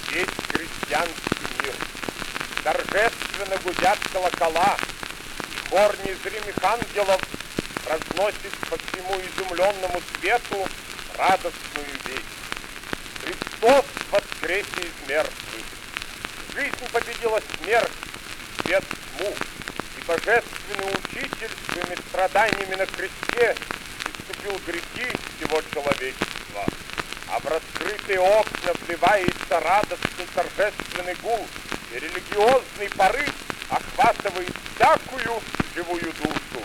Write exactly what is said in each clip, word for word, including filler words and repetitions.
Весь крестьянский мир. Торжественно гудят колокола, и хор незримых ангелов разносит по всему изумленному свету радостную весть. Христос воскресе из мертвых. Жизнь победила смерть, свет тьму, и божественный учитель своими страданиями на кресте искупил грехи всего человечества. А в раскрытые окна вливается радостный торжественный гул, и религиозный порыв охватывает всякую живую душу.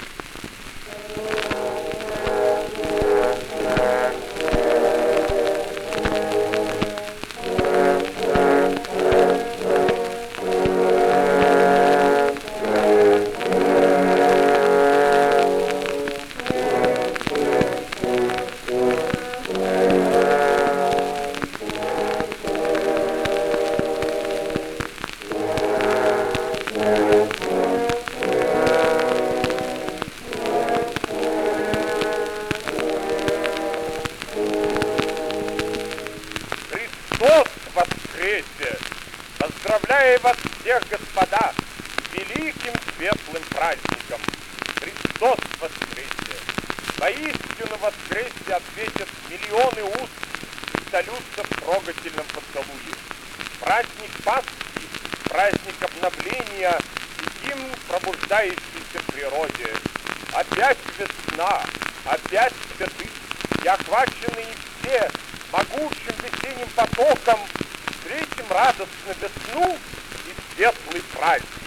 Христос воскресе! Поздравляю вас всех, господа, с великим светлым праздником! Христос воскресе! Воистину воскресе ответят миллионы уст и сольются в трогательном поцелуе. Праздник Пасхи, праздник обновления и гимн пробуждающейся природе. Опять весна, опять цветы, и охваченные все могучим весенним потоком встретим радостно весну и светлый праздник.